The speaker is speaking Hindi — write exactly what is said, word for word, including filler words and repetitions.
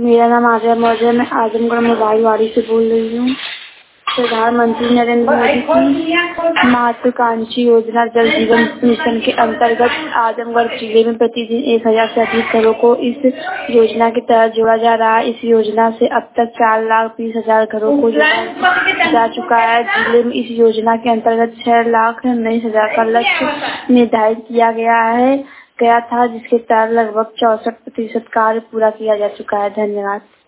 मेरा नाम आर्या मौर्य है। मैं आजमगढ़ मोबाइलवाड़ी से बोल रही हूँ। प्रधानमंत्री नरेंद्र मोदी की महत्वाकांक्षी योजना जल जीवन मिशन के अंतर्गत आजमगढ़ जिले में प्रतिदिन एक हजार से अधिक घरों को इस योजना के तहत जोड़ा जा रहा है। इस योजना से अब तक चार लाख बीस हजार घरों को जोड़ा जा चुका है। जिले में इस योजना के अंतर्गत छह लाख उन्नीस हजार का लक्ष्य निर्धारित किया गया है गया था, जिसके तहत लगभग चौसठ प्रतिशत कार्य पूरा किया जा चुका है। धन्यवाद।